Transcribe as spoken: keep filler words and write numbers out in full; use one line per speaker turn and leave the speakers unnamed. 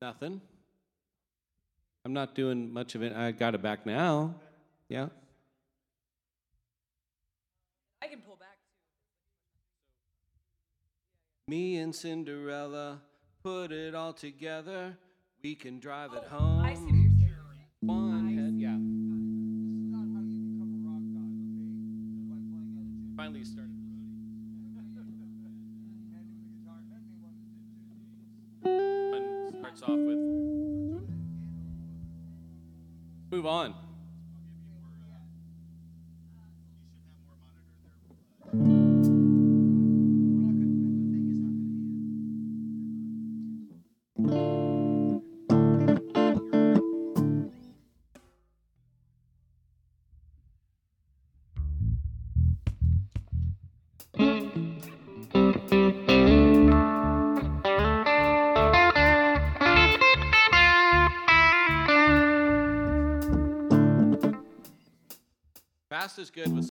Nothing. I'm not doing much of it. I got it back now. Yeah.
I can pull back too.
Me and Cinderella put it all together. We can drive it
Oh,
home.
I see what you're saying.
One
I
head, yeah.
This is not how you become a rock god, okay? By playing at a gym.
Finally started.
Hand me the guitar. Hand me one of the ditches.
One starts off with move on. Fast is good with